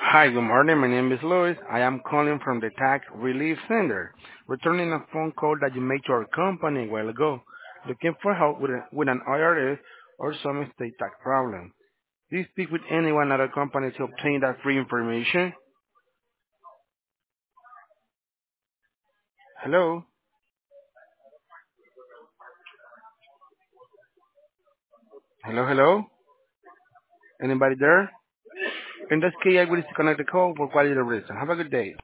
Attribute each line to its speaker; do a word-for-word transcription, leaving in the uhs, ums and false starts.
Speaker 1: Hi, good morning. My name is Louis. I am calling from the Tax Relief Center, returning a phone call that you made to our company a while ago, looking for help with, a, with an I R S or some estate tax problem. Do you speak with anyone at our company to obtain that free information? Hello? Hello, hello? Anybody there? In this case, I will disconnect the call for quality reason. Have a good day.